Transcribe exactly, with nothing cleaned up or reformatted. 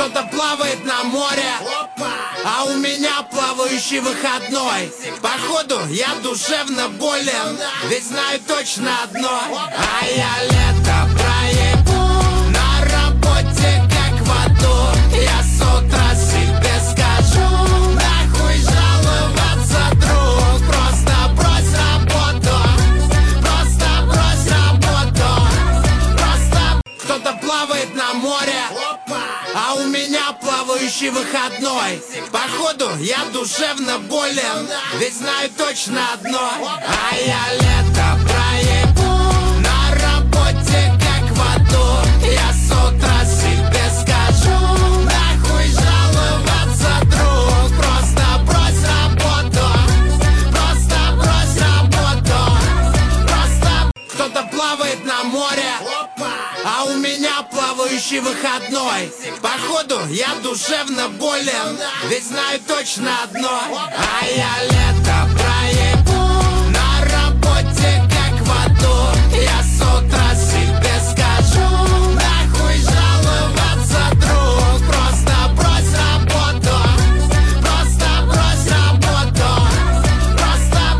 Кто-то плавает на море, а у меня плавающий выходной. Походу я душевно болен, ведь знаю точно одно: а я лето проебу на работе как в аду. Я с утра себе скажу: нахуй жаловаться, друг, просто брось работу, просто брось работу, просто. Кто-то плавает на море, а у меня плавающий выходной. Походу я душевно болен, ведь знаю точно одно: а я лето проебу на работе как в аду. Я с утра себе скажу: нахуй жаловаться, друг, просто брось работу, просто брось работу, просто. Кто-то плавает на море, а у меня плавающий выходной. Походу я душевно болен, ведь знаю точно одно: а я